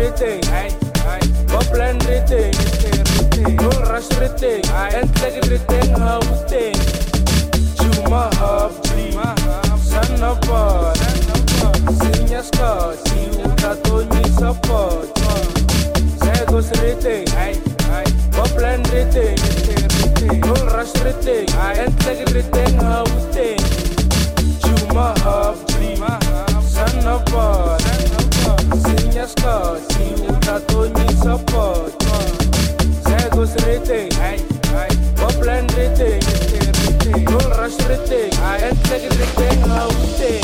everything, go plan everything, go rush everything, and take everything how we think. Chuma hub, son of God, senior Scott, you got to need support. Say go everything, go plan everything, go rush everything, and take everything how we think. Chuma hub, son of God, senior Scott, you got to need support. Say go everything, go plan everything, go rush everything, and take everything how we think.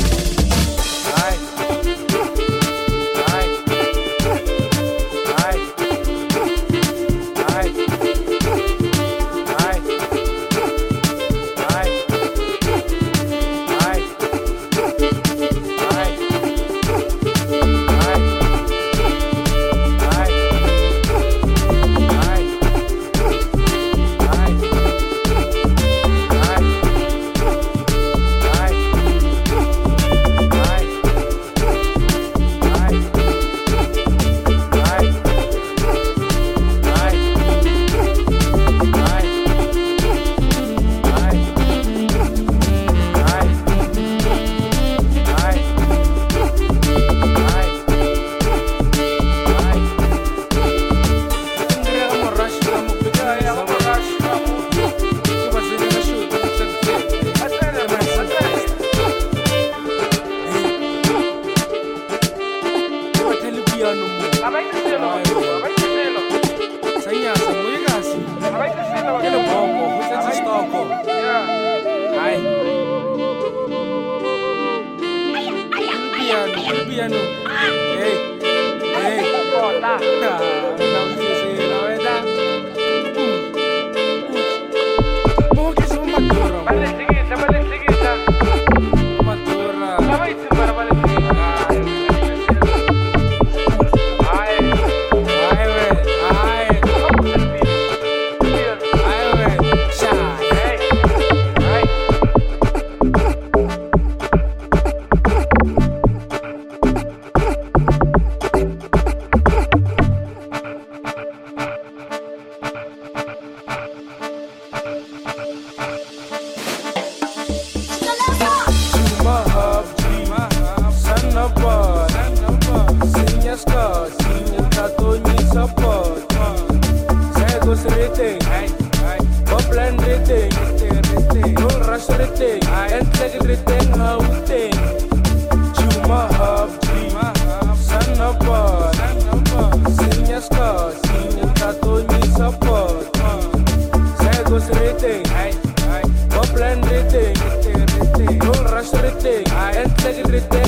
Go rush everything, and take everything.